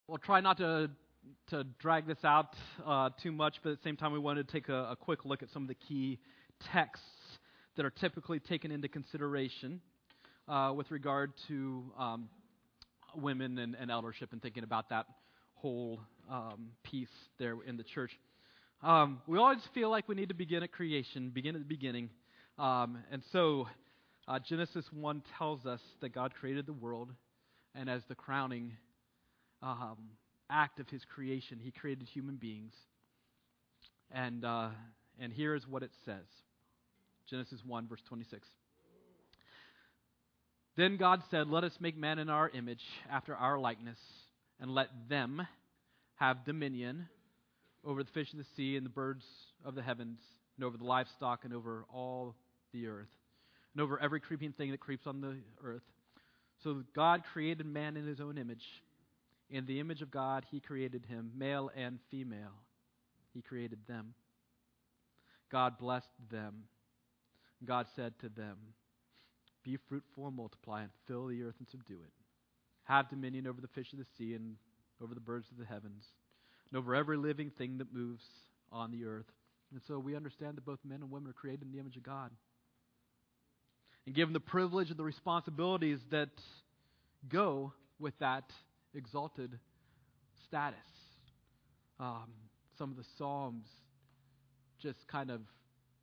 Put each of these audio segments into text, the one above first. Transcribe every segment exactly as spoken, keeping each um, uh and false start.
We'll try not to to drag this out uh, too much, but at the same time, we wanted to take a, a quick look at some of the key texts that are typically taken into consideration uh, with regard to um, women and, and eldership, and thinking about that whole um, piece there in the church. Um, we always feel like we need to begin at creation, begin at the beginning, um, and so uh, Genesis one tells us that God created the world, and as the crowning um, act of His creation, He created human beings. And uh, and here is what it says. Genesis one, verse twenty-six. Then God said, "Let us make man in our image, after our likeness, and let them have dominion over the fish of the sea and the birds of the heavens, and over the livestock, and over all the earth, and over every creeping thing that creeps on the earth." So God created man in His own image. In the image of God, He created him, male and female. He created them. God blessed them. God said to them, "Be fruitful and multiply, and fill the earth and subdue it. Have dominion over the fish of the sea and over the birds of the heavens, and over every living thing that moves on the earth." And so we understand that both men and women are created in the image of God. And given the privilege and the responsibilities that go with that exalted status, um, some of the Psalms just kind of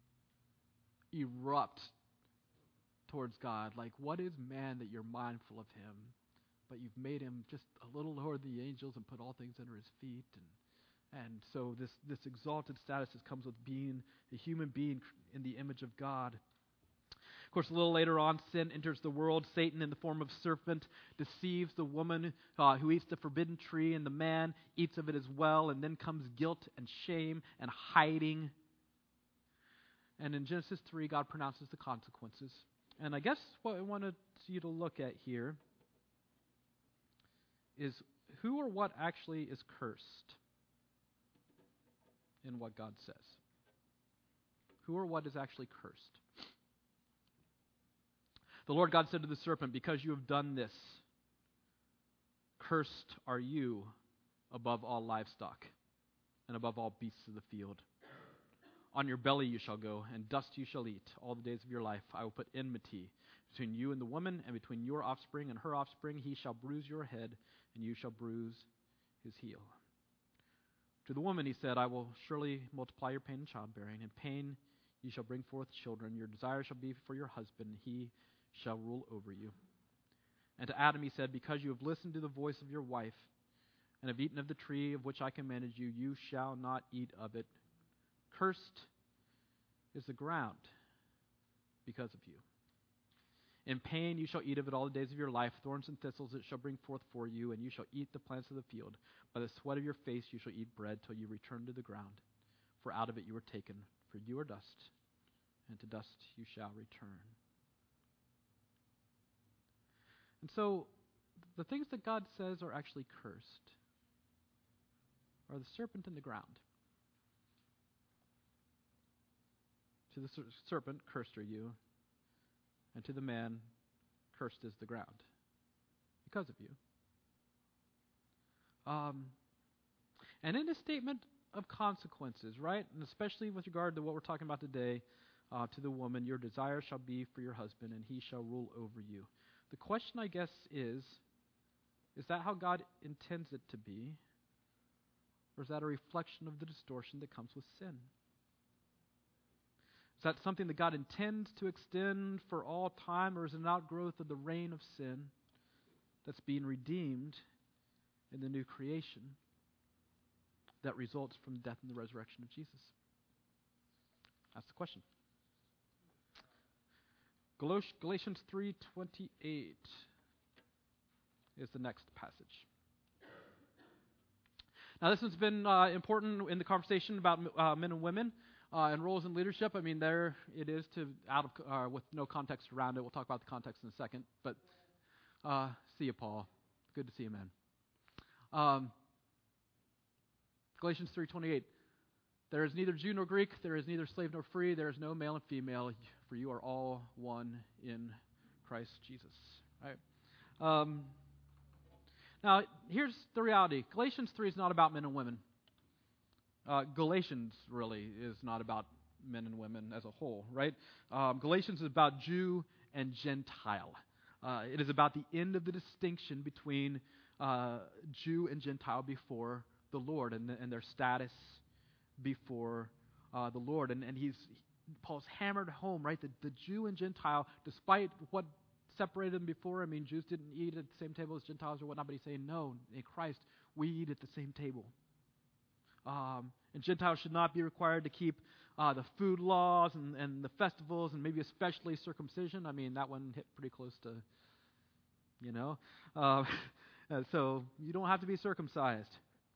erupt towards God. Like, what is man that you're mindful of him? But you've made him just a little lower than the angels and put all things under his feet. And and so this, this exalted status that comes with being a human being in the image of God. Of course, a little later on, sin enters the world. Satan, in the form of serpent, deceives the woman uh, who eats the forbidden tree, and the man eats of it as well. And then comes guilt and shame and hiding. And in Genesis three, God pronounces the consequences. And I guess what I wanted you to look at here is who or what actually is cursed in what God says. Who or what is actually cursed? The Lord God said to the serpent, "Because you have done this, cursed are you above all livestock and above all beasts of the field. On your belly you shall go, and dust you shall eat all the days of your life. I will put enmity between you and the woman, and between your offspring and her offspring. He shall bruise your head, and you shall bruise his heel." To the woman he said, "I will surely multiply your pain in childbearing. In pain you shall bring forth children. Your desire shall be for your husband, and he shall rule over you." And to Adam he said, "Because you have listened to the voice of your wife, and have eaten of the tree of which I commanded you, you shall not eat of it. Cursed is the ground because of you. In pain you shall eat of it all the days of your life. Thorns and thistles it shall bring forth for you, and you shall eat the plants of the field. By the sweat of your face you shall eat bread till you return to the ground. For out of it you were taken, for you are dust, and to dust you shall return." And so, the things that God says are actually cursed are the serpent and the ground. To the ser- serpent, cursed are you, and to the man, cursed is the ground, because of you. Um, and in a statement of consequences, right, and especially with regard to what we're talking about today, uh, to the woman, "Your desire shall be for your husband, and he shall rule over you." The question, I guess, is, is that how God intends it to be? Or is that a reflection of the distortion that comes with sin? Is that something that God intends to extend for all time, or is it an outgrowth of the reign of sin that's being redeemed in the new creation that results from the death and the resurrection of Jesus? That's the question. Galatians three twenty-eight is the next passage. Now, this has been uh, important in the conversation about uh, men and women uh, and roles in leadership. I mean, there it is to out of uh, with no context around it. We'll talk about the context in a second. But uh, see you, Paul. Good to see you, man. Um, Galatians three twenty-eight. "There is neither Jew nor Greek, there is neither slave nor free, there is no male and female, for you are all one in Christ Jesus." Right? Um, Now, here's the reality. Galatians three is not about men and women. Uh, Galatians really is not about men and women as a whole, right? Um, Galatians is about Jew and Gentile. Uh, it is about the end of the distinction between uh, Jew and Gentile before the Lord and, the, and their status before uh, the Lord. And, and he's Paul's hammered home, right? The, the Jew and Gentile, despite what separated them before, I mean, Jews didn't eat at the same table as Gentiles or whatnot, but he's saying, no, in Christ, we eat at the same table. Um, and Gentiles should not be required to keep uh, the food laws and, and the festivals, and maybe especially circumcision. I mean, that one hit pretty close to, you know. Uh, so you don't have to be circumcised,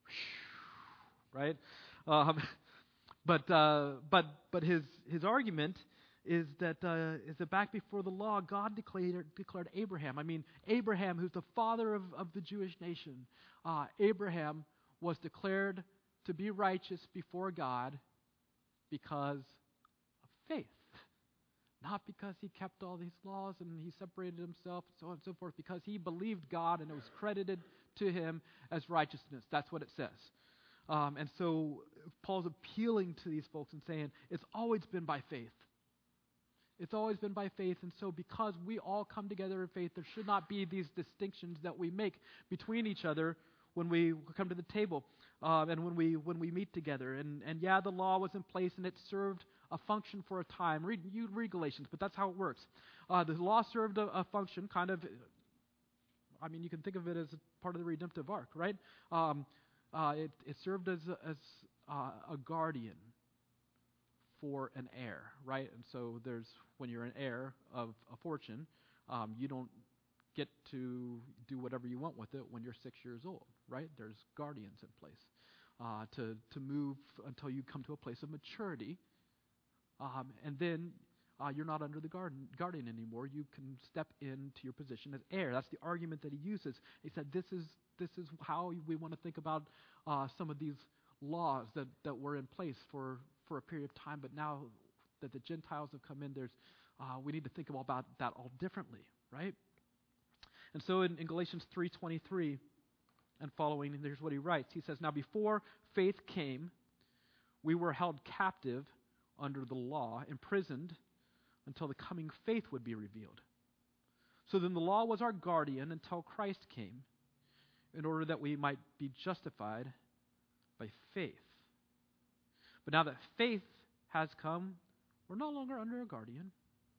right? Um, but uh, but but his his argument is that uh, is that back before the law, God declared declared Abraham. I mean, Abraham, who's the father of, of the Jewish nation, uh, Abraham was declared to be righteous before God because of faith. Not because he kept all these laws and he separated himself and so on and so forth, because he believed God and it was credited to him as righteousness. That's what it says. Um, and so Paul's appealing to these folks and saying, it's always been by faith. It's always been by faith, and so because we all come together in faith, there should not be these distinctions that we make between each other when we come to the table uh, and when we when we meet together. And and yeah, the law was in place and it served a function for a time. Read you read Galatians, but that's how it works. Uh, the law served a, a function, kind of. I mean, you can think of it as a part of the redemptive arc, right? Um, uh, it it served as a, as uh, a guardian for an heir, right? And so there's when you're an heir of a fortune, um, you don't get to do whatever you want with it when you're six years old, right? There's guardians in place uh, to to move until you come to a place of maturity, um, and then uh, you're not under the guardian, guardian anymore. You can step into your position as heir. That's the argument that he uses. He said this is this is how we want to think about uh, some of these laws that, that were in place for, for a period of time, but now that the Gentiles have come in, there's uh, we need to think about that all differently, right? And so in, in Galatians three twenty-three and following, and here's what he writes. He says, now before faith came, we were held captive under the law, imprisoned until the coming faith would be revealed. So then the law was our guardian until Christ came, in order that we might be justified by faith. But now that faith has come, we're no longer under a guardian.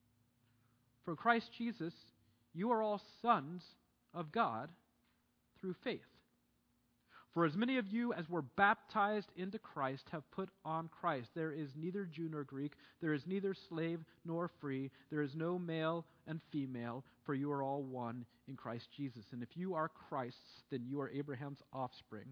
For Christ Jesus, you are all sons of God through faith. For as many of you as were baptized into Christ have put on Christ. There is neither Jew nor Greek, there is neither slave nor free, there is no male and female, for you are all one in Christ Jesus. And if you are Christ's, then you are Abraham's offspring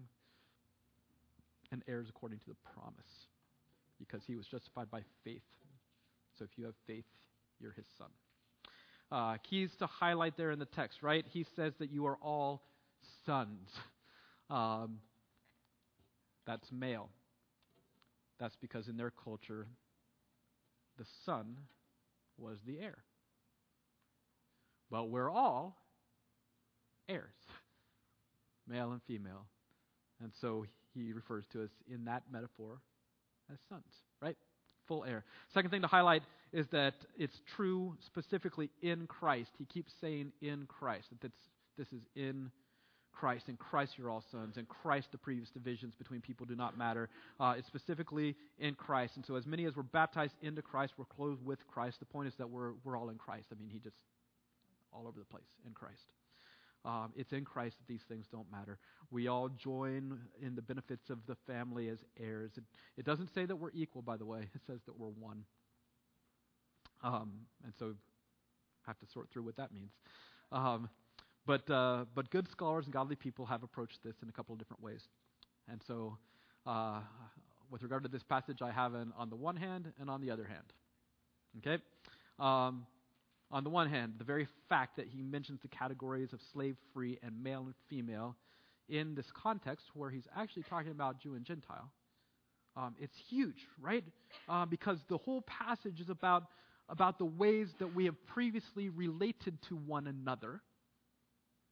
and heirs according to the promise, because he was justified by faith. So if you have faith, you're his son. Uh, keys to highlight there in the text, right? He says that you are all sons. Um, that's male. That's because in their culture, the son was the heir. But we're all heirs, male and female. And so he refers to us in that metaphor as sons, right? Full heir. Second thing to highlight is that it's true specifically in Christ. He keeps saying in Christ, that this, this is in Christ. In Christ you're all sons. In Christ the previous divisions between people do not matter. Uh, it's specifically in Christ. And so as many as were baptized into Christ were clothed with Christ. The point is that we're we're all in Christ. I mean, he just, all over the place, in Christ. Um, it's in Christ that these things don't matter. We all join in the benefits of the family as heirs. It, it doesn't say that we're equal, by the way. It says that we're one. Um, and so have to sort through what that means. Um, but uh, but good scholars and godly people have approached this in a couple of different ways. And so uh, with regard to this passage, I have an on the one hand and on the other hand. Okay? Um, on the one hand, the very fact that he mentions the categories of slave, free, and male and female in this context where he's actually talking about Jew and Gentile, um, it's huge, right? Uh, because the whole passage is about, about the ways that we have previously related to one another.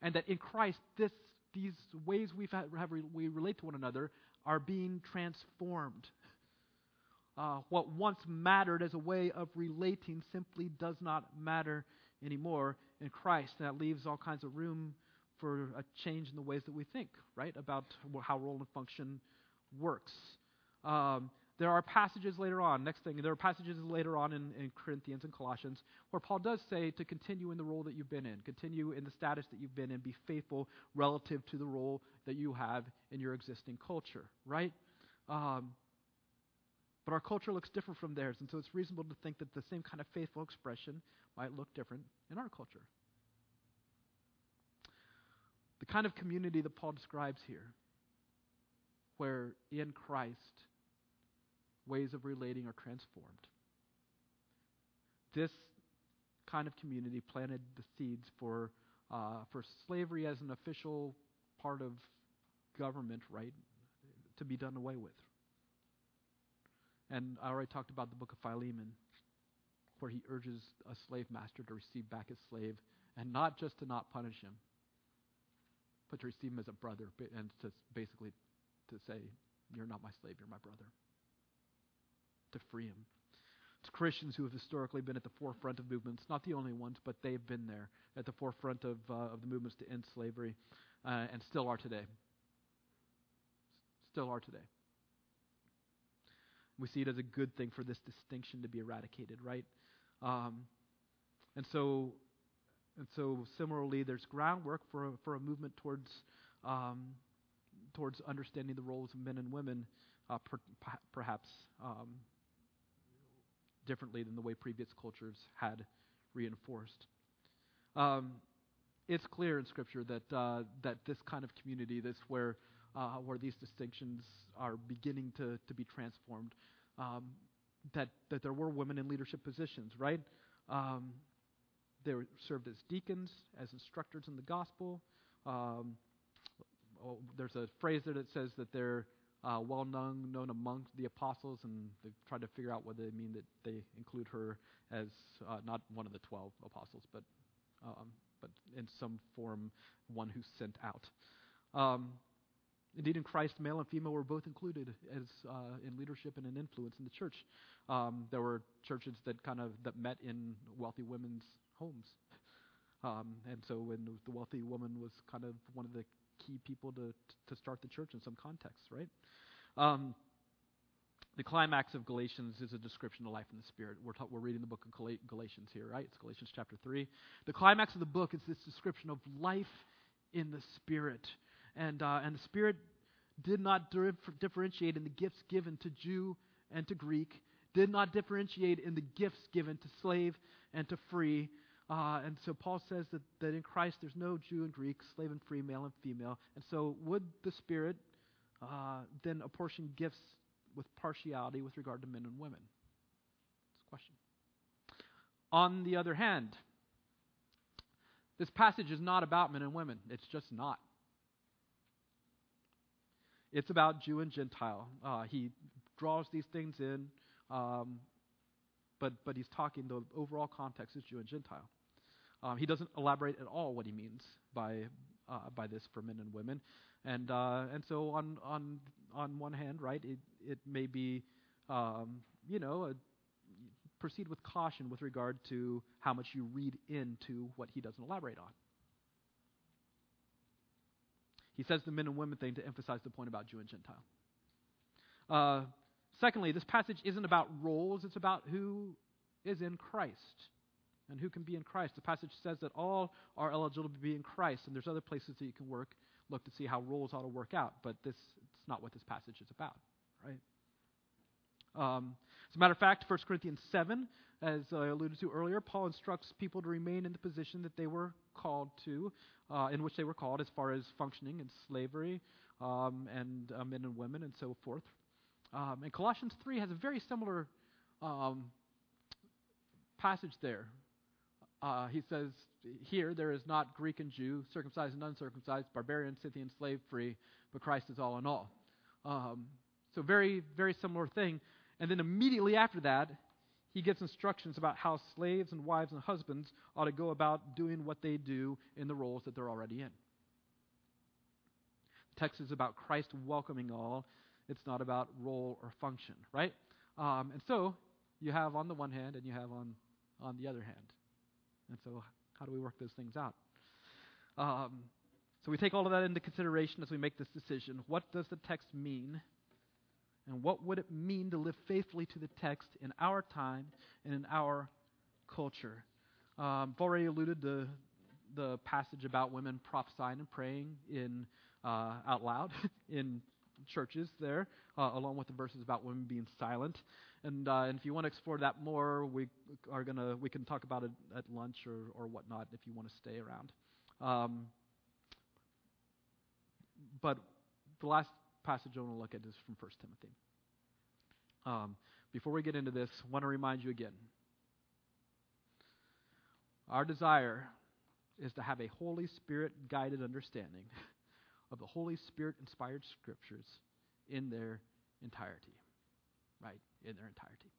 and that in Christ, this these ways we've had, have we relate to one another are being transformed. Uh, what once mattered as a way of relating simply does not matter anymore in Christ. And that leaves all kinds of room for a change in the ways that we think, right, about how role and function works. Um, there are passages later on, next thing, there are passages later on in, in Corinthians and Colossians where Paul does say to continue in the role that you've been in, continue in the status that you've been in, be faithful relative to the role that you have in your existing culture, right? Um, but our culture looks different from theirs, and so it's reasonable to think that the same kind of faithful expression might look different in our culture. The kind of community that Paul describes here, where in Christ ways of relating are transformed. This kind of community planted the seeds for uh, for slavery as an official part of government, right, to be done away with. And I already talked about the book of Philemon, where he urges a slave master to receive back his slave, and not just to not punish him, but to receive him as a brother, and to basically to say, you're not my slave, you're my brother. To free him. It's Christians who have historically been at the forefront of movements, not the only ones, but they've been there at the forefront of uh, of the movements to end slavery, uh, and still are today. Still are today. We see it as a good thing for this distinction to be eradicated, right? Um, and so, and so similarly, there's groundwork for a, for a movement towards um, towards understanding the roles of men and women, uh, per, perhaps um, differently than the way previous cultures had reinforced. Um, it's clear in Scripture that uh, that this kind of community, this where uh, where these distinctions are beginning to to be transformed, um, that that there were women in leadership positions, right? Um, they were served as deacons, as instructors in the gospel. Um, oh, there's a phrase there that says that they're uh, well known known among the apostles, and they've tried to figure out what they mean that they include her as uh, not one of the twelve apostles, but um, but in some form one who's sent out. Um, Indeed, in Christ, male and female were both included as uh, in leadership and in influence in the church. Um, there were churches that kind of that met in wealthy women's homes, um, and so when the wealthy woman was kind of one of the key people to to start the church in some contexts, right? Um, the climax of Galatians is a description of life in the Spirit. We're ta- we're reading the book of Gal- Galatians here, right? It's Galatians chapter three. The climax of the book is this description of life in the Spirit. And uh, and the Spirit did not dif- differentiate in the gifts given to Jew and to Greek, did not differentiate in the gifts given to slave and to free. Uh, and so Paul says that, that in Christ there's no Jew and Greek, slave and free, male and female. And so would the Spirit uh, then apportion gifts with partiality with regard to men and women? That's a question. On the other hand, this passage is not about men and women. It's just not. It's about Jew and Gentile. Uh, he draws these things in, um, but but he's talking, the overall context is Jew and Gentile. Um, he doesn't elaborate at all what he means by uh, by this for men and women, and uh, and so on on on one hand, right, it it may be um, you know a, proceed with caution with regard to how much you read into what he doesn't elaborate on. He says the men and women thing to emphasize the point about Jew and Gentile. Uh, secondly, this passage isn't about roles, it's about who is in Christ and who can be in Christ. The passage says that all are eligible to be in Christ, and there's other places that you can work, look to see how roles ought to work out, but this it's not what this passage is about, right? Um, as a matter of fact, First Corinthians seven, as I alluded to earlier, Paul instructs people to remain in the position that they were called to, uh, in which they were called as far as functioning in slavery um, and uh, men and women and so forth. Um, and Colossians three has a very similar um, passage there. Uh, he says, here there is not Greek and Jew, circumcised and uncircumcised, barbarian, Scythian, slave, free, but Christ is all in all. Um, so very, very similar thing. And then immediately after that, he gives instructions about how slaves and wives and husbands ought to go about doing what they do in the roles that they're already in. The text is about Christ welcoming all. It's not about role or function, right? Um, and so you have on the one hand and you have on, on the other hand. And so how do we work those things out? Um, so we take all of that into consideration as we make this decision. What does the text mean? And what would it mean to live faithfully to the text in our time and in our culture? Um, I've already alluded to the passage about women prophesying and praying in uh, out loud in churches there, uh, along with the verses about women being silent. And, uh, and if you want to explore that more, we are gonna we can talk about it at lunch or, or whatnot if you want to stay around. Um, but the last passage I want to look at is from First Timothy. Um, before we get into this, I want to remind you again. Our desire is to have a Holy Spirit-guided understanding of the Holy Spirit-inspired Scriptures in their entirety. Right? In their entirety.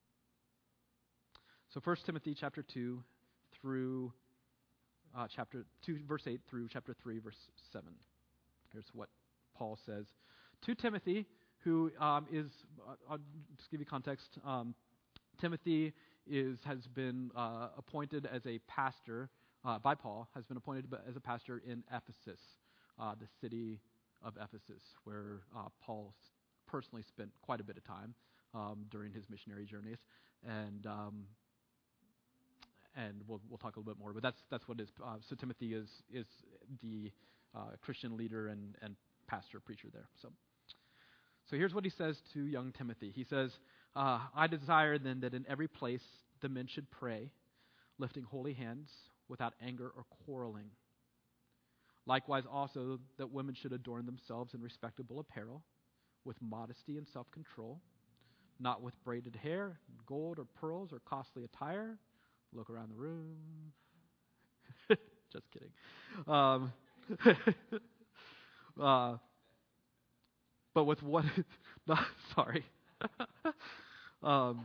So First Timothy chapter two through uh, chapter two, verse eight through chapter three, verse seven. Here's what Paul says to Timothy, who um, is, uh, I'll just give you context. Um, Timothy is has been uh, appointed as a pastor uh, by Paul, has been appointed as a pastor in Ephesus, uh, the city of Ephesus, where uh, Paul personally spent quite a bit of time um, during his missionary journeys, and um, and we'll we'll talk a little bit more. But that's that's what it is. Uh, so Timothy is is the uh, Christian leader and and pastor preacher there. So. So here's what he says to young Timothy. He says, uh, I desire then that in every place the men should pray, lifting holy hands without anger or quarreling. Likewise also that women should adorn themselves in respectable apparel, with modesty and self-control, not with braided hair, gold or pearls or costly attire. Look around the room. Just kidding. Um, uh, But with what, no, sorry, um,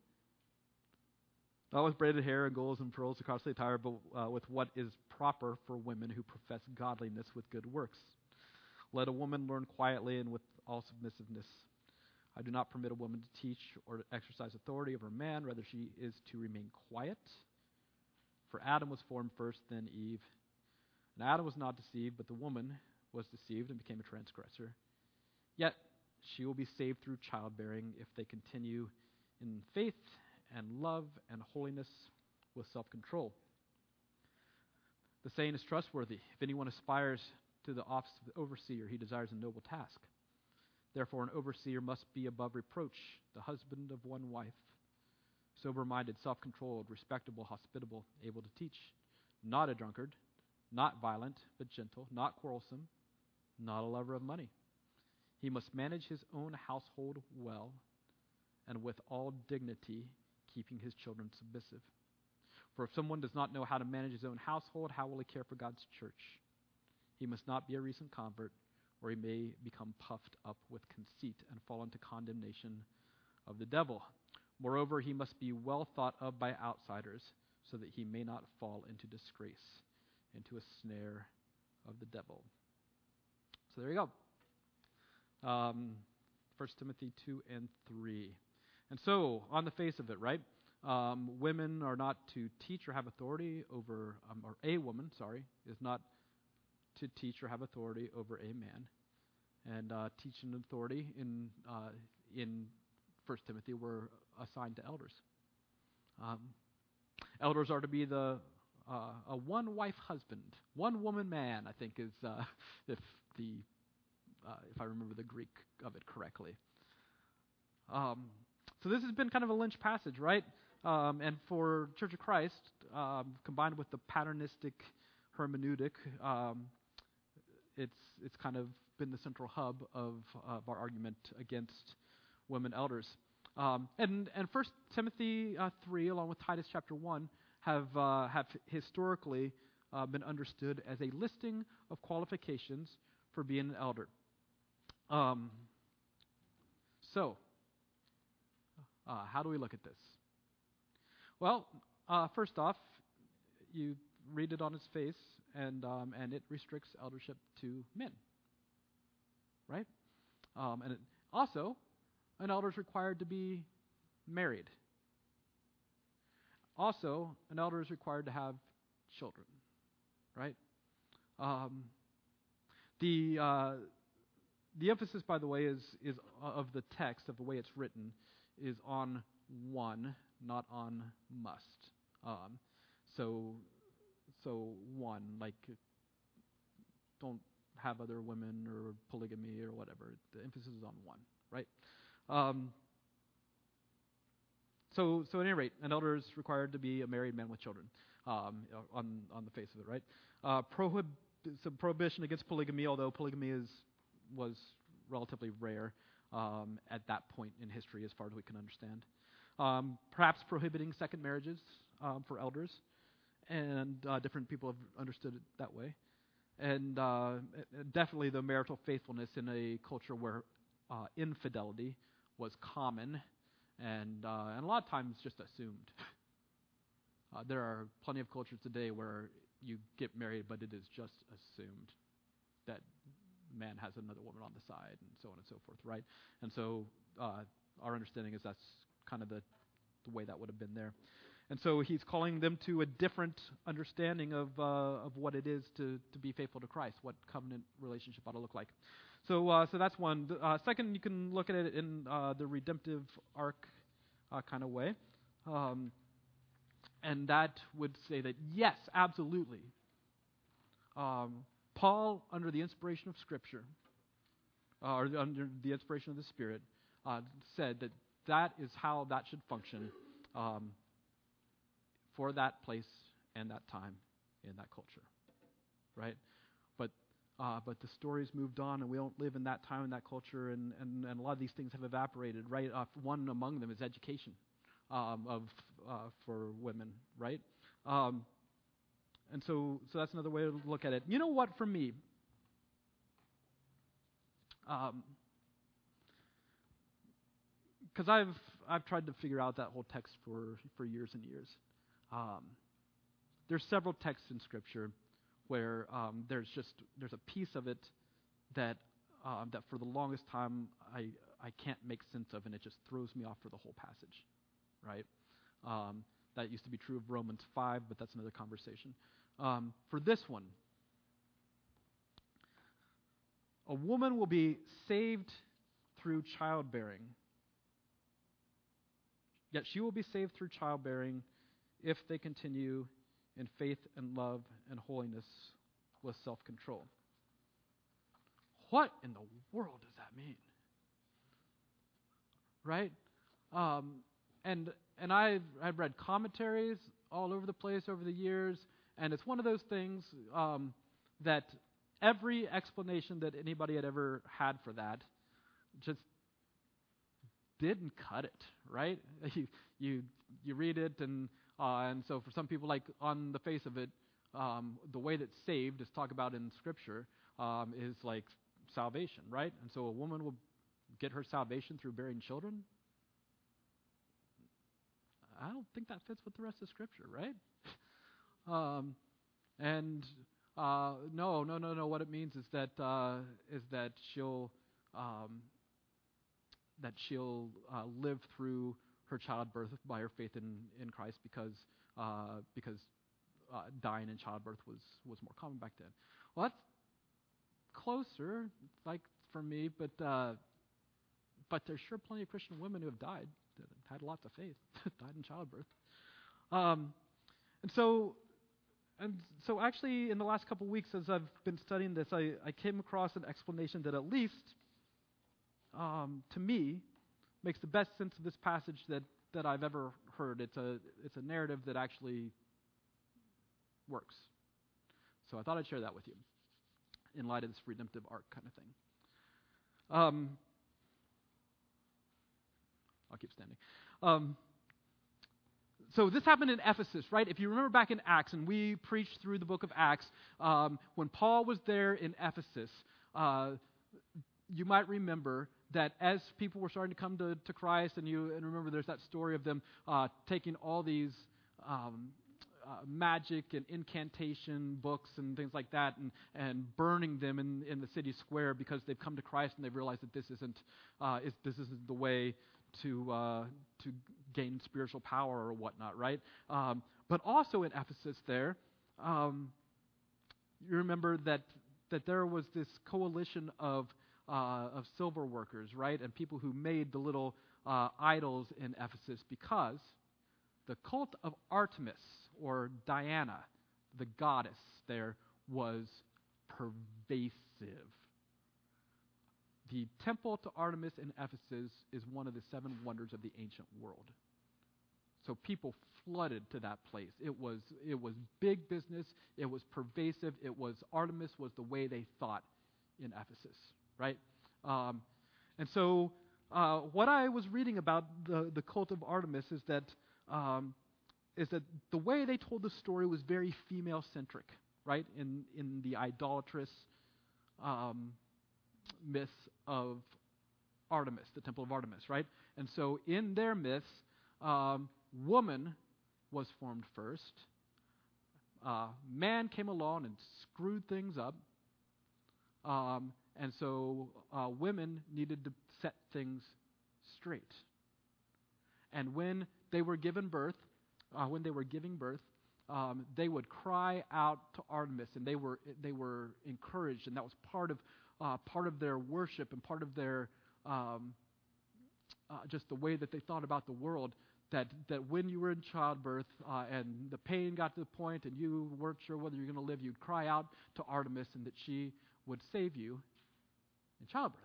not with braided hair and golds and pearls and costly attire, but uh, with what is proper for women who profess godliness with good works. Let a woman learn quietly and with all submissiveness. I do not permit a woman to teach or to exercise authority over a man, rather she is to remain quiet. For Adam was formed first, then Eve. And Adam was not deceived, but the woman was deceived and became a transgressor. Yet she will be saved through childbearing if they continue in faith and love and holiness with self-control. The saying is trustworthy. If anyone aspires to the office of overseer, he desires a noble task. Therefore, an overseer must be above reproach, the husband of one wife, sober-minded, self-controlled, respectable, hospitable, able to teach, not a drunkard, not violent, but gentle, not quarrelsome, not a lover of money. He must manage his own household well, and with all dignity, keeping his children submissive. For if someone does not know how to manage his own household, how will he care for God's church? He must not be a recent convert, or he may become puffed up with conceit and fall into condemnation of the devil. Moreover, he must be well thought of by outsiders, so that he may not fall into disgrace, into a snare of the devil. So there you go. Um, First Timothy two and three. And so, on the face of it, right, um, women are not to teach or have authority over, um, or a woman, sorry, is not to teach or have authority over a man. And uh, teaching and authority in uh, in First Timothy were assigned to elders. Um, elders are to be the uh, a one-wife husband, one-woman man, I think is uh, if the Uh, if I remember the Greek of it correctly. Um, so this has been kind of a lynch passage, right? Um, and for Church of Christ, um, combined with the patternistic hermeneutic, um, it's it's kind of been the central hub of, of our argument against women elders. Um, and and First Timothy uh, three, along with Titus chapter one, have uh, have historically uh, been understood as a listing of qualifications for being an elder. Um, so, uh, how do we look at this? Well, uh, first off, you read it on its face, and um, and it restricts eldership to men, right? Um, and it, also, an elder is required to be married. Also, an elder is required to have children, right? Um, the uh, the emphasis, by the way, is is of the text, of the way it's written, is on one, not on must. Um, so so one, like, don't have other women or polygamy or whatever. The emphasis is on one, right? Um, so so at any rate, an elder is required to be a married man with children, um, on on the face of it, right? Uh, prohib- some prohibition against polygamy, although polygamy is was relatively rare um, at that point in history, as far as we can understand. Um, perhaps prohibiting second marriages um, for elders, and uh, different people have understood it that way. And uh, definitely the marital faithfulness in a culture where uh, infidelity was common, and uh, and a lot of times just assumed. uh, there are plenty of cultures today where you get married, but it is just assumed that man has another woman on the side, and so on and so forth, right? And so uh, our understanding is that's kind of the, the way that would have been there. And so he's calling them to a different understanding of uh, of what it is to, to be faithful to Christ, what covenant relationship ought to look like. So uh, so that's one. Uh, second, you can look at it in uh, the redemptive arc uh, kind of way. Um, and that would say that, yes, absolutely, um, Paul, under the inspiration of Scripture, uh, or under the inspiration of the Spirit, uh, said that that is how that should function um, for that place and that time in that culture, right? But uh, but the story's moved on, and we don't live in that time in that culture, and, and, and a lot of these things have evaporated, right? Uh, one among them is education um, of uh, for women, right? Um, And so, so that's another way to look at it. You know what, for me, because um, I've I've tried to figure out that whole text for, for years and years. Um, there's several texts in Scripture where um, there's just there's a piece of it that um, that for the longest time I I can't make sense of, and it just throws me off for the whole passage, right? Um, that used to be true of Romans five, but that's another conversation. Um, for this one, a woman will be saved through childbearing. Yet she will be saved through childbearing if they continue in faith and love and holiness with self-control. What in the world does that mean? Right? Um, and and I've, I've read commentaries all over the place over the years, and it's one of those things um, that every explanation that anybody had ever had for that just didn't cut it, right? You you, you read it, and uh, and so for some people, like on the face of it, um, the way that saved is talked about in Scripture um, is like salvation, right? And so a woman will get her salvation through bearing children. I don't think that fits with the rest of Scripture, right? um, and uh, no, no, no, no. What it means is that uh, is that she'll um, that she'll uh, live through her childbirth by her faith in, in Christ, because uh, because uh, dying in childbirth was, was more common back then. Well, that's closer, like for me, but uh, but there's sure plenty of Christian women who have died, that had lots of faith, died in childbirth. Um, and so, and so actually, in the last couple of weeks, as I've been studying this, I, I came across an explanation that at least, um, to me, makes the best sense of this passage that, that I've ever heard. It's a it's a narrative that actually works. So I thought I'd share that with you in light of this redemptive arc kind of thing. Um, I'll keep standing. Um, so this happened in Ephesus, right? If you remember back in Acts, and we preached through the book of Acts, um, when Paul was there in Ephesus, uh, you might remember that as people were starting to come to, to Christ, and you and remember there's that story of them uh, taking all these um, uh, magic and incantation books and things like that, and, and burning them in, in the city square because they've come to Christ and they've realized that this isn't uh, is, this isn't the way to uh, to gain spiritual power or whatnot, right? Um, but also in Ephesus, there, um, you remember that that there was this coalition of uh, of silver workers, right, and people who made the little uh, idols in Ephesus because the cult of Artemis, or Diana, the goddess there, was pervasive. The temple to Artemis in Ephesus is one of the seven wonders of the ancient world. So people flooded to that place. It was it was big business. It was pervasive. It was Artemis was the way they thought in Ephesus, right? Um, and so uh, what I was reading about the, the cult of Artemis is that um, is that the way they told the story was very female-centric, right? In in the idolatrous um, myth of Artemis, the Temple of Artemis, right? And so in their myths, um, woman was formed first. Uh, man came along and screwed things up. Um, and so uh, women needed to set things straight. And when they were given birth, uh, when they were giving birth, um, they would cry out to Artemis, and they were they were encouraged, and that was part of uh, part of their worship and part of their um, uh, just the way that they thought about the world. That that when you were in childbirth uh, and the pain got to the point, and you weren't sure whether you're going to live, you'd cry out to Artemis, and that she would save you in childbirth.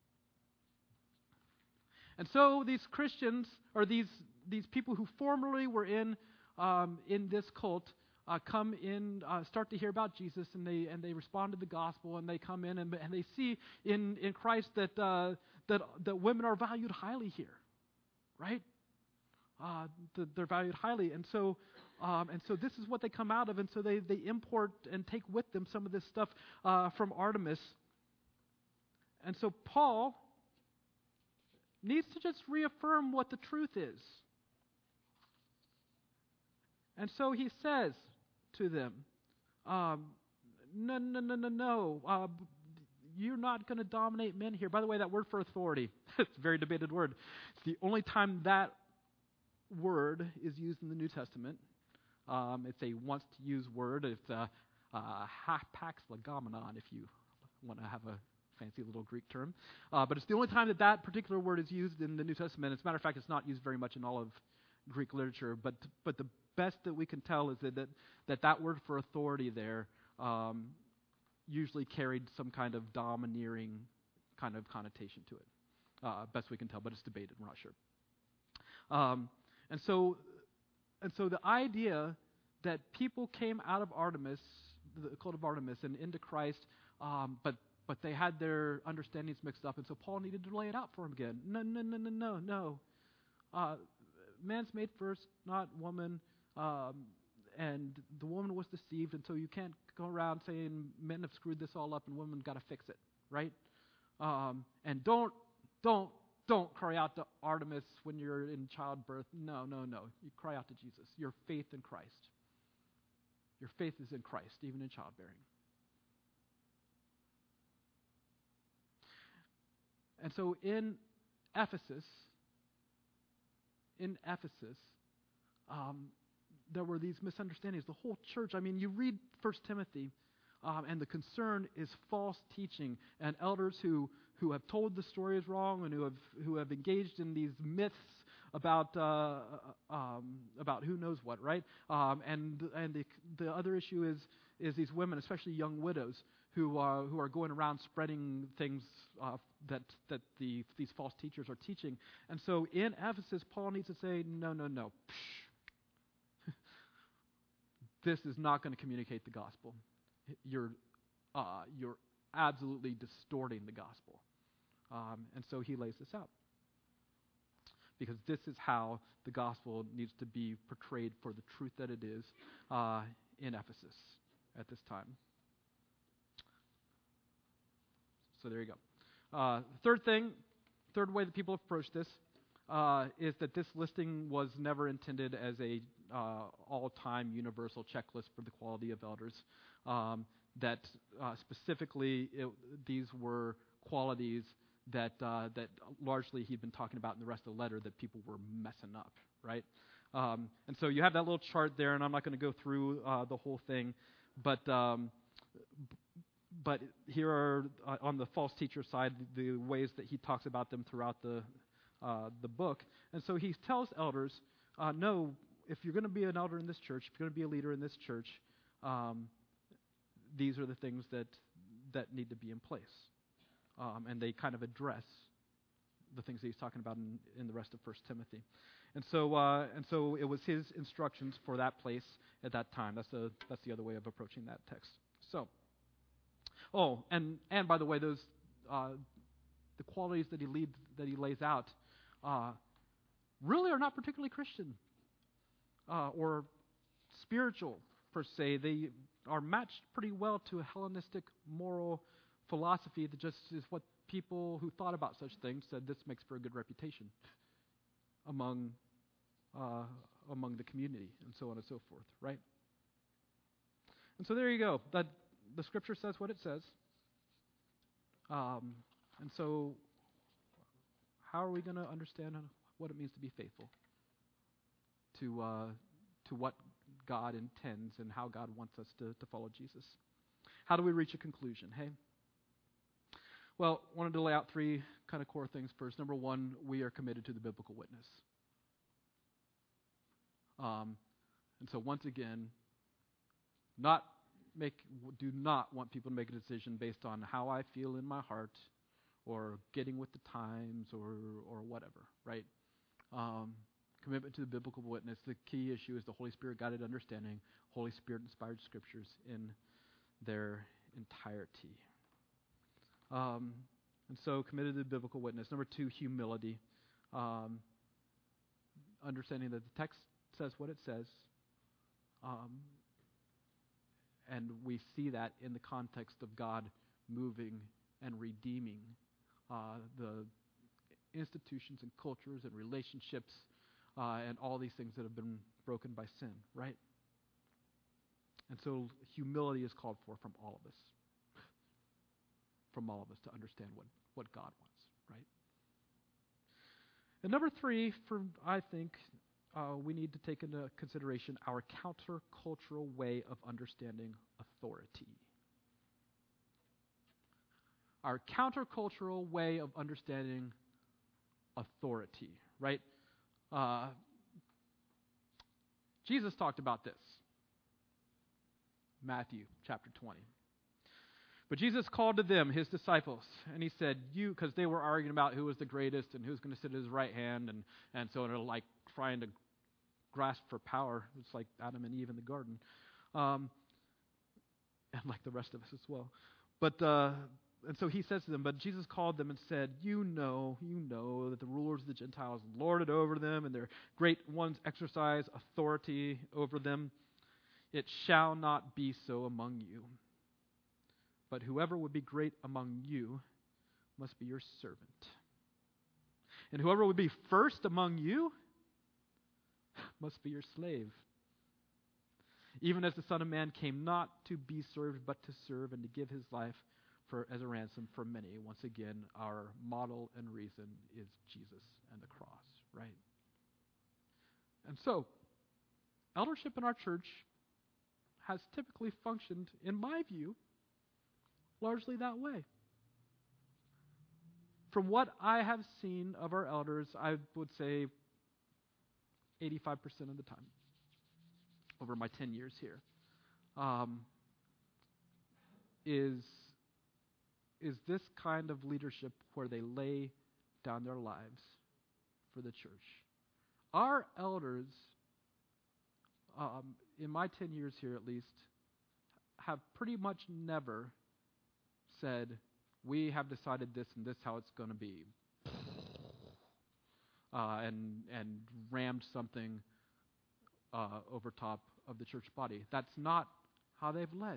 And so these Christians, or these these people who formerly were in um, in this cult, uh, come in, uh, start to hear about Jesus, and they and they respond to the gospel, and they come in and, and they see in in Christ that uh, that that women are valued highly here, right? Uh, th- they're valued highly, and so um, and so this is what they come out of, and so they they import and take with them some of this stuff uh, from Artemis, and so Paul needs to just reaffirm what the truth is. And so he says to them, um, no, no, no, no, no, uh, you're not going to dominate men here. By the way, that word for authority, it's a very debated word. It's the only time that word is used in the New Testament. Um, it's a once-to-use word. It's a, a hapax legomenon, if you want to have a fancy little Greek term. Uh, but it's the only time that that particular word is used in the New Testament. As a matter of fact, it's not used very much in all of Greek literature. But but the best that we can tell is that that, that, that word for authority there um, usually carried some kind of domineering kind of connotation to it. Uh, best we can tell, but it's debated. We're not sure. Um, and so and so the idea that people came out of Artemis, the cult of Artemis, and into Christ, um, but But they had their understandings mixed up, and so Paul needed to lay it out for them again. No, no, no, no, no, no. Uh, man's made first, not woman, um, and the woman was deceived, and so you can't go around saying men have screwed this all up and women got to fix it, right? Um, and don't, don't, don't cry out to Artemis when you're in childbirth. No, no, no. You cry out to Jesus. Your faith in Christ. Your faith is in Christ, even in childbearing. And so in Ephesus, in Ephesus, um, there were these misunderstandings. The whole church, I mean, you read First Timothy, um, and the concern is false teaching and elders who, who have told the stories wrong and who have who have engaged in these myths about uh, um, about who knows what, right? Um, and and the the other issue is is these women, especially young widows, who are who are going around spreading things uh, that that the these false teachers are teaching. And so in Ephesus, Paul needs to say, no, no, no. This is not going to communicate the gospel. You're uh, you're absolutely distorting the gospel. Um, and so he lays this out. Because this is how the gospel needs to be portrayed for the truth that it is uh, in Ephesus at this time. So there you go. Uh, third thing, third way that people approach this uh, is that this listing was never intended as a uh, all-time universal checklist for the quality of elders. Um, that uh, specifically it, these were qualities that uh, that largely he'd been talking about in the rest of the letter that people were messing up, right? Um, and so you have that little chart there, and I'm not going to go through uh, the whole thing, but um, but here are uh, on the false teacher side the ways that he talks about them throughout the uh, the book. And so he tells elders, uh, no, if you're going to be an elder in this church, if you're going to be a leader in this church, um, these are the things that that need to be in place. Um, and they kind of address the things that he's talking about in, in the rest of First Timothy. And so uh, and so it was his instructions for that place at that time. That's the that's the other way of approaching that text. So, oh, and and by the way, those uh, the qualities that he lead that he lays out uh, really are not particularly Christian uh, or spiritual per se. They are matched pretty well to a Hellenistic moral philosophy that just is what people who thought about such things said this makes for a good reputation among uh, among the community, and so on and so forth, right? And so there you go. That the Scripture says what it says. Um, and so, how are we going to understand what it means to be faithful to uh, to what God intends and how God wants us to, to follow Jesus? How do we reach a conclusion? Hey. Well, I wanted to lay out three kind of core things first. Number one, we are committed to the biblical witness. Um, and so once again, not make do not want people to make a decision based on how I feel in my heart or getting with the times or or whatever, right? Um, commitment to the biblical witness. The key issue is the Holy Spirit guided understanding, Holy Spirit inspired scriptures in their entirety. Um, and so committed to the biblical witness. Number two, humility. Um, understanding that the text says what it says. Um, and we see that in the context of God moving and redeeming uh, the institutions and cultures and relationships uh, and all these things that have been broken by sin, right? And so humility is called for from all of us. From all of us to understand what, what God wants, right? And number three, for I think uh, we need to take into consideration our countercultural way of understanding authority. Our countercultural way of understanding authority, right? Uh, Jesus talked about this. Matthew chapter twenty. But Jesus called to them, his disciples, and he said, you, because they were arguing about who was the greatest and who's going to sit at his right hand, and, and so they're like trying to grasp for power. It's like Adam and Eve in the garden, um, and like the rest of us as well. But uh, and so he says to them, but Jesus called them and said, you know, you know that the rulers of the Gentiles lord it over them, and their great ones exercise authority over them. It shall not be so among you. But whoever would be great among you must be your servant. And whoever would be first among you must be your slave. Even as the Son of Man came not to be served, but to serve and to give his life for as a ransom for many. Once again, our model and reason is Jesus and the cross, right? And so, eldership in our church has typically functioned, in my view, largely that way. From what I have seen of our elders, I would say eighty-five percent of the time over my ten years here um, is, is this kind of leadership where they lay down their lives for the church. Our elders, um, in my ten years here at least, have pretty much never said, we have decided this and this how it's going to be, uh, and and rammed something uh, over top of the church body. That's not how they've led.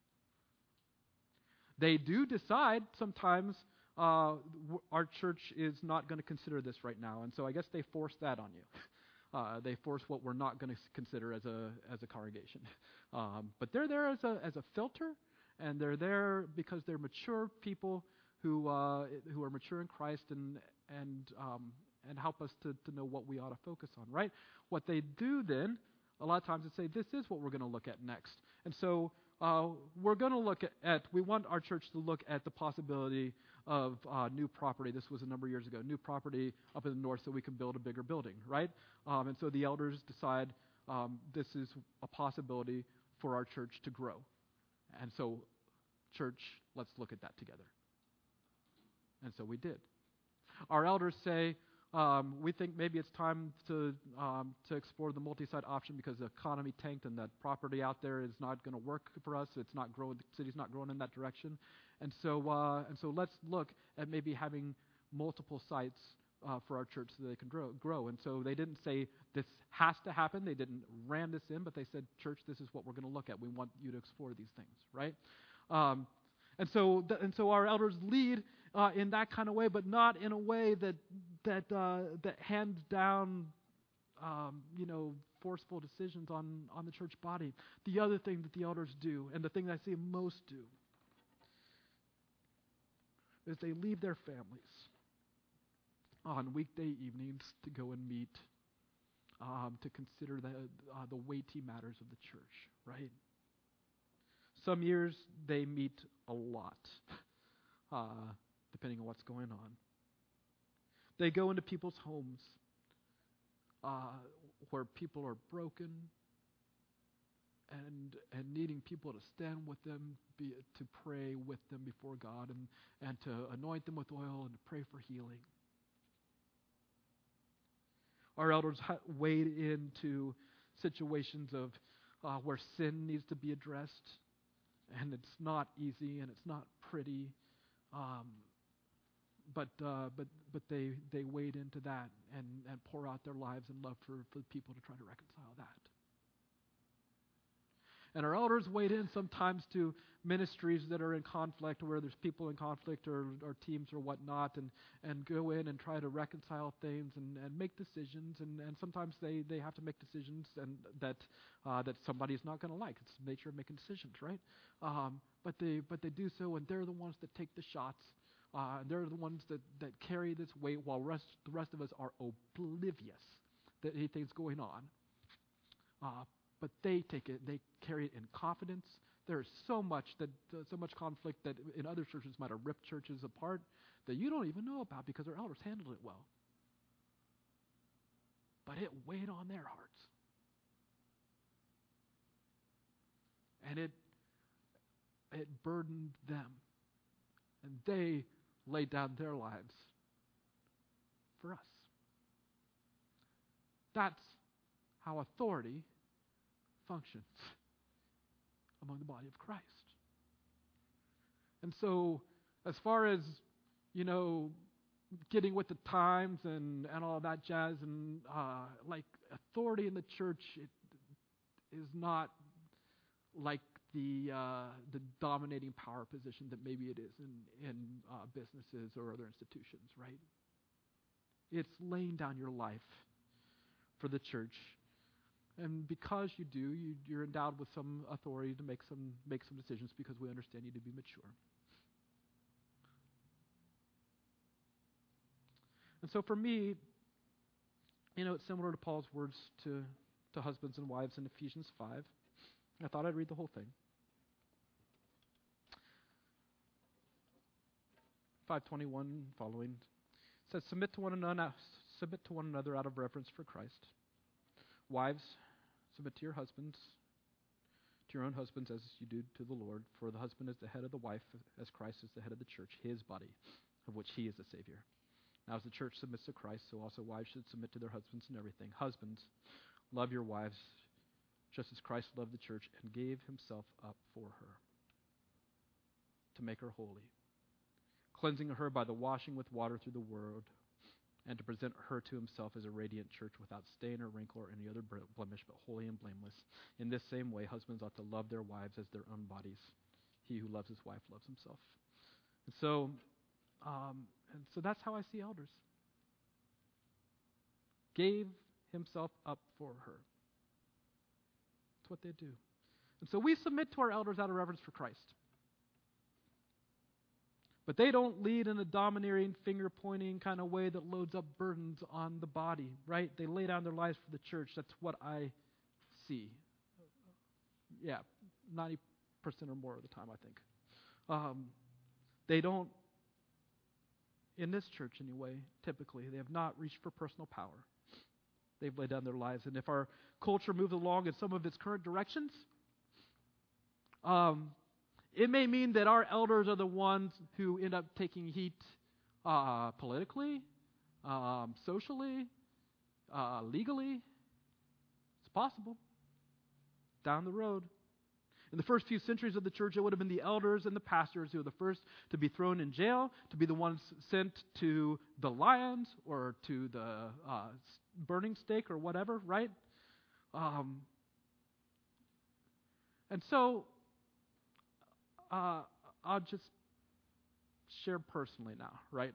They do decide sometimes uh, w- our church is not going to consider this right now, and so I guess they force that on you. Uh, they force what we're not going to consider as a as a congregation. Um, but they're there as a as a filter, and they're there because they're mature people who uh, who are mature in Christ and and um, and help us to, to know what we ought to focus on, right? What they do then, a lot of times they say, this is what we're going to look at next. And so uh, we're going to look at, at, we want our church to look at the possibility of uh, new property. This was a number of years ago, new property up in the north so we can build a bigger building, right? Um, and so the elders decide um, this is a possibility for our church to grow. And so, church, let's look at that together. And so we did. Our elders say, um, we think maybe it's time to um, to explore the multi-site option because the economy tanked and that property out there is not going to work for us. It's not growing. The city's not growing in that direction, and so uh, and so let's look at maybe having multiple sites uh, for our church so they can grow. Grow. And so they didn't say this has to happen. They didn't ram this in, but they said, church, this is what we're going to look at. We want you to explore these things, right? Um, and so th- and so our elders lead uh, in that kind of way, but not in a way that that uh, that hands down, um, you know, forceful decisions on, on the church body. The other thing that the elders do, and the thing that I see them most do, is they leave their families on weekday evenings to go and meet, um, to consider the uh, the weighty matters of the church, right? Some years they meet a lot, uh, depending on what's going on. They go into people's homes uh, where people are broken and and needing people to stand with them, be, to pray with them before God, and, and to anoint them with oil and to pray for healing. Our elders ha- wade into situations of uh, where sin needs to be addressed, and it's not easy and it's not pretty. Um, But uh, but but they, they wade into that and, and pour out their lives and love for, for people to try to reconcile that. And our elders wade in sometimes to ministries that are in conflict, where there's people in conflict or, or teams or whatnot, and, and go in and try to reconcile things and, and make decisions. And, and sometimes they, they have to make decisions and that uh, that somebody's not going to like. It's the nature of making decisions, right? Um, but they but they do so, and they're the ones that take the shots. Uh, they're the ones that, that carry this weight while rest, the rest of us are oblivious that anything's going on. Uh, but they take it, they carry it in confidence. There is so much that uh, so much conflict that in other churches might have ripped churches apart that you don't even know about because their elders handled it well. But it weighed on their hearts. And it it burdened them. And they laid down their lives for us. That's how authority functions among the body of Christ. And so, as far as, you know, getting with the times and, and all that jazz, and uh, like authority in the church, it is not like the uh, the dominating power position that maybe it is in, in uh, businesses or other institutions, right? It's laying down your life for the church. And because you do, you, you're endowed with some authority to make some make some decisions because we understand you to be mature. And so for me, you know, it's similar to Paul's words to, to husbands and wives in Ephesians five. I thought I'd read the whole thing. five twenty-one following says, submit to one another, submit to one another out of reverence for Christ. Wives, submit to your husbands, to your own husbands as you do to the Lord. For the husband is the head of the wife, as Christ is the head of the church, his body, of which he is the Savior. Now as the church submits to Christ, so also wives should submit to their husbands in everything. Husbands, love your wives, just as Christ loved the church and gave himself up for her, to make her holy, cleansing her by the washing with water through the word, and to present her to himself as a radiant church without stain or wrinkle or any other blemish, but holy and blameless. In this same way, husbands ought to love their wives as their own bodies. He who loves his wife loves himself. And so, um, and so that's how I see elders. Gave himself up for her. That's what they do. And so we submit to our elders out of reverence for Christ. But they don't lead in a domineering, finger-pointing kind of way that loads up burdens on the body, right? They lay down their lives for the church. That's what I see. Yeah, ninety percent or more of the time, I think. Um, they don't, in this church anyway, typically, they have not reached for personal power. They've laid down their lives. And if our culture moves along in some of its current directions, um, it may mean that our elders are the ones who end up taking heat uh, politically, um, socially, uh, legally. It's possible. Down the road. In the first few centuries of the church, it would have been the elders and the pastors who were the first to be thrown in jail, to be the ones sent to the lions or to the uh, burning stake or whatever, right? Um, and so, Uh, I'll just share personally now, right?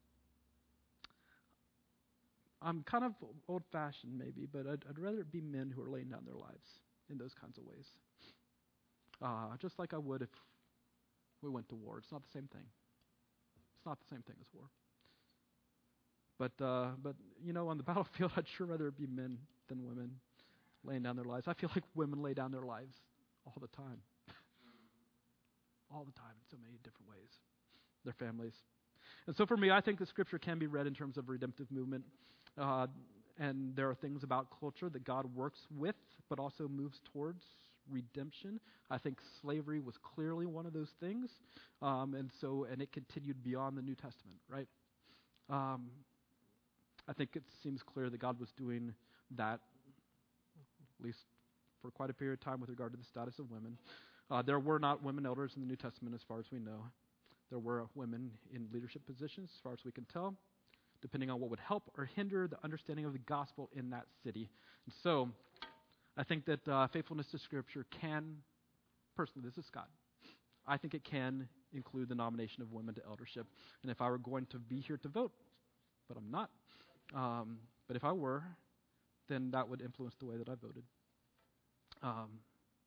I'm kind of old-fashioned maybe, but I'd, I'd rather it be men who are laying down their lives in those kinds of ways. Uh, just like I would if we went to war. It's not the same thing. It's not the same thing as war. But, uh, but you know, on the battlefield, I'd sure rather it be men than women laying down their lives. I feel like women lay down their lives all the time. All the time in so many different ways. Their families. And so for me, I think the Scripture can be read in terms of redemptive movement. Uh, and there are things about culture that God works with, but also moves towards redemption. I think slavery was clearly one of those things. Um, and so, and it continued beyond the New Testament, right? Um, I think it seems clear that God was doing that, at least for quite a period of time, with regard to the status of women. Uh, there were not women elders in the New Testament as far as we know. There were women in leadership positions as far as we can tell, depending on what would help or hinder the understanding of the gospel in that city. And so I think that uh, faithfulness to Scripture can, personally, this is Scott, I think it can include the nomination of women to eldership. And if I were going to be here to vote, but I'm not, um, but if I were, then that would influence the way that I voted. Um,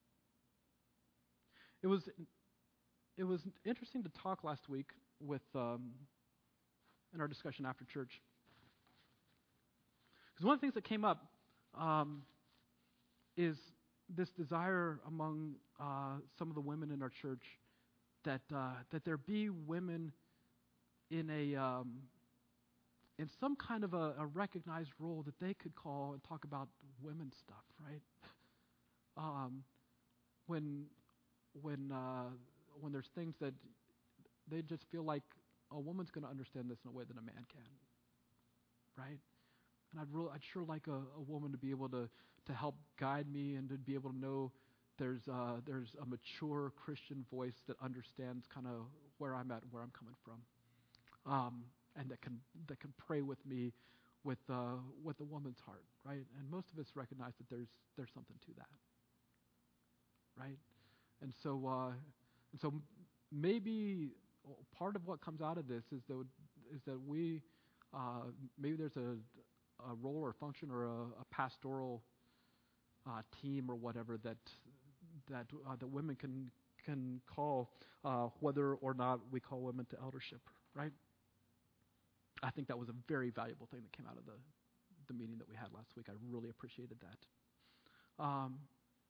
It was it was interesting to talk last week with um, in our discussion after church, because one of the things that came up um, is this desire among uh, some of the women in our church that uh, that there be women in a um, in some kind of a, a recognized role that they could call and talk about women's stuff, right? um, when When uh, when there's things that they just feel like a woman's going to understand this in a way that a man can, right? And I'd really, I'd sure like a, a woman to be able to to help guide me and to be able to know there's uh, there's a mature Christian voice that understands kind of where I'm at and where I'm coming from, um, and that can that can pray with me with uh, with the woman's heart, right? And most of us recognize that there's there's something to that, right? And so, uh, and so maybe part of what comes out of this is that is that we uh, maybe there's a, a role or function or a, a pastoral uh, team or whatever that that uh, the women can can call, uh, whether or not we call women to eldership, right? I think that was a very valuable thing that came out of the the meeting that we had last week. I really appreciated that. Um,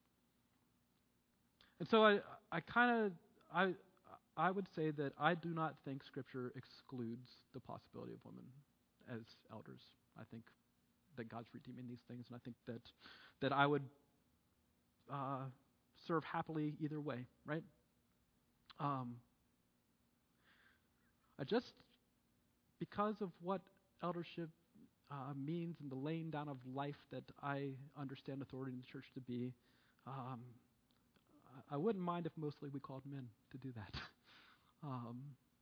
And so I, I kind of, I, I would say that I do not think Scripture excludes the possibility of women as elders. I think that God's redeeming these things, and I think that that I would uh, serve happily either way, right? Um, I just because of what eldership uh, means and the laying down of life that I understand authority in the church to be. Um, I wouldn't mind if mostly we called men to do that, um,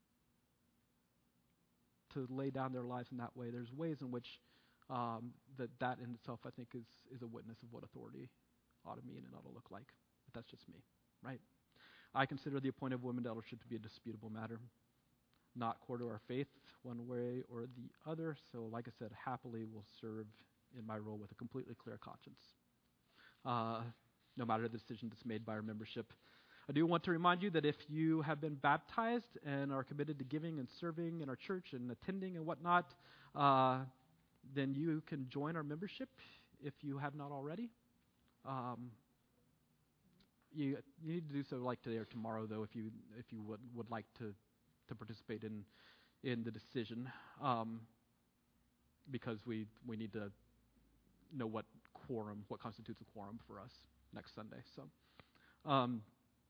to lay down their lives in that way. There's ways in which um, that that in itself, I think, is is a witness of what authority ought to mean and ought to look like. But that's just me, right? I consider the appointment of women to eldership to be a disputable matter, not core to our faith one way or the other. So, like I said, happily we'll serve in my role with a completely clear conscience, uh, no matter the decision that's made by our membership. I do want to remind you that if you have been baptized and are committed to giving and serving in our church and attending and whatnot, uh, then you can join our membership if you have not already. Um, you, you need to do so like today or tomorrow, though, if you if you would would like to to participate in in the decision, um, because we we need to know what quorum, what constitutes a quorum for us next Sunday. So. Um,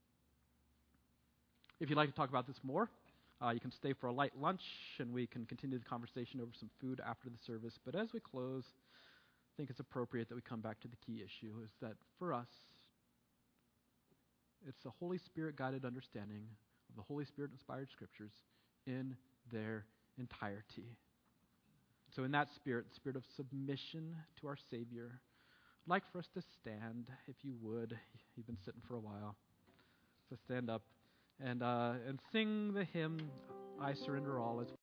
If you'd like to talk about this more, uh, you can stay for a light lunch, and we can continue the conversation over some food after the service. But as we close, I think it's appropriate that we come back to the key issue, is that for us, it's the Holy Spirit-guided understanding of the Holy Spirit-inspired Scriptures in their entirety. So in that spirit, the spirit of submission to our Savior, I'd like for us to stand, if you would. You've been sitting for a while. So stand up. And uh, and sing the hymn, I Surrender All, as